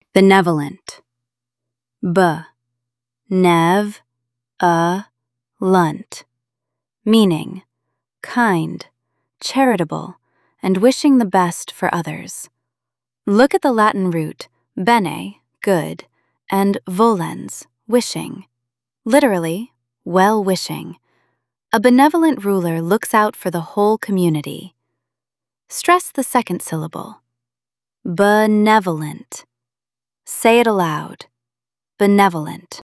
Benevolent. Nev-a-lunt, meaning kind, charitable, and wishing the best for others. Look at the Latin root bene, good, and volens, wishing. Literally, well-wishing. A benevolent ruler looks out for the whole community. Stress the second syllable. Benevolent. Say it aloud. Benevolent.